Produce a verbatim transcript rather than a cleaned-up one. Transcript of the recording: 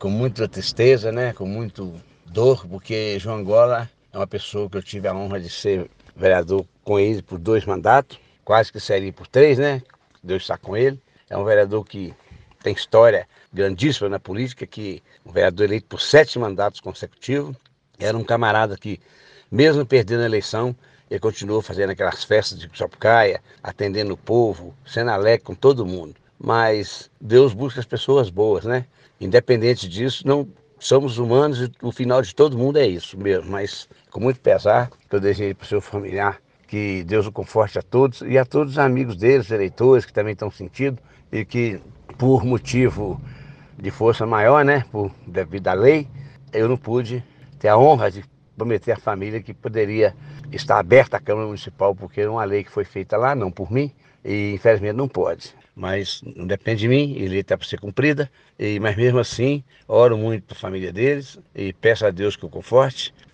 com muita tristeza, né? Com muito dor, porque João Angola é uma pessoa que eu tive a honra de ser vereador com ele por dois mandatos, quase que seria por três, né? Deus está com ele. É um vereador que tem história grandíssima na política, que um vereador eleito por sete mandatos consecutivos. Era um camarada que, mesmo perdendo a eleição, ele continuou fazendo aquelas festas de Sapucaia, atendendo o povo, sendo alegre com todo mundo. Mas Deus busca as pessoas boas, né? Independente disso, não somos humanos e o final de todo mundo é isso mesmo. Mas com muito pesar, que eu desejo para o seu familiar que Deus o conforte a todos e a todos os amigos deles, eleitores que também estão sentindo e que, por motivo de força maior, né, por devido à lei, eu não pude ter a honra de prometer à família que poderia estar aberta a Câmara Municipal, porque é uma lei que foi feita lá, não por mim, e infelizmente não pode. Mas não depende de mim, a lei está para ser cumprida, e, mas mesmo assim, oro muito para a família deles e peço a Deus que o conforte.